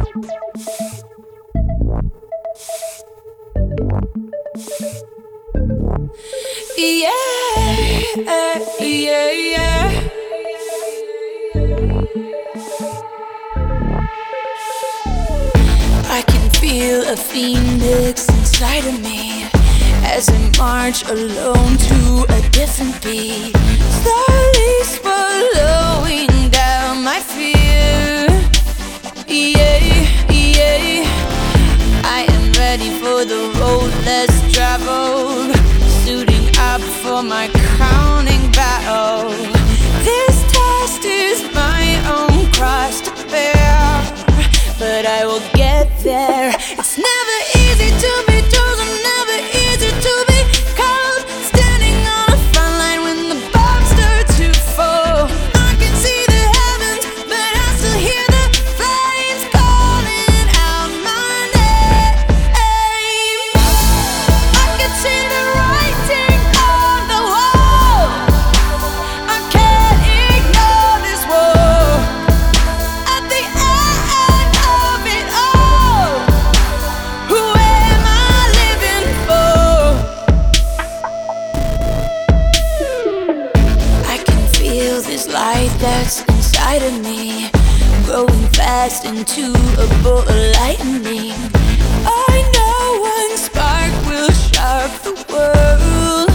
Yeah. I can feel a phoenix inside of me as I march alone to a different beat, slowly swallowing down my fear. Yeah. I am ready for the road less traveled, suiting up for my crowning battle. This test is my own cross to bear, but I will get there. It's never easy to be chosen, never easy to be called. Standing on a front line when the bombs start to fall. I can see the heavens, but I still hear the flames calling out my name. I can see the writing on the wall. I can't ignore this war. At the end of it all, who am I living for? I can feel this light that's inside of me, growing fast into a bolt of lightning. I know one spark will shock the world.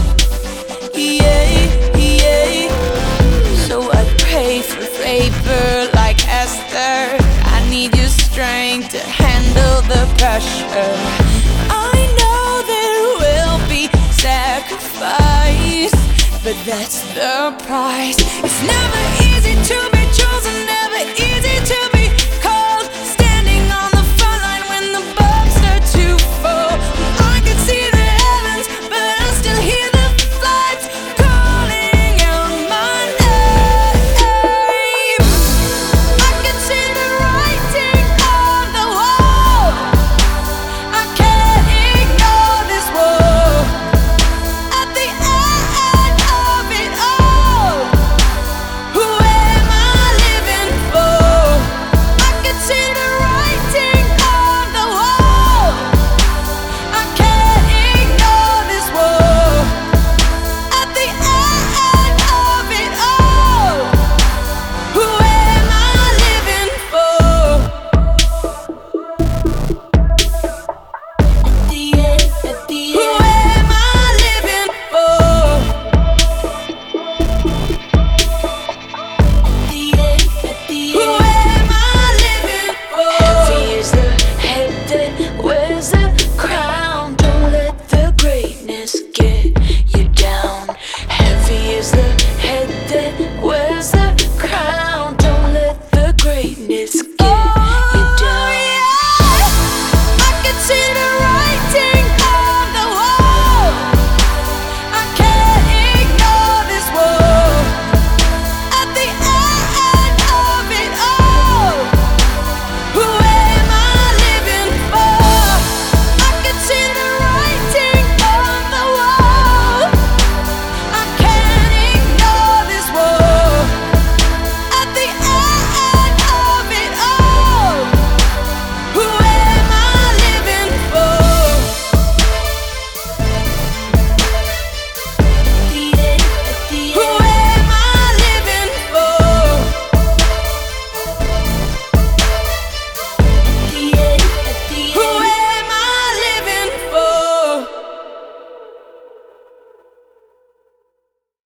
Yeah. So I pray for favor like Esther. I need your strength to handle the pressure. I know there will be sacrifice, but that's the price. It's never easy to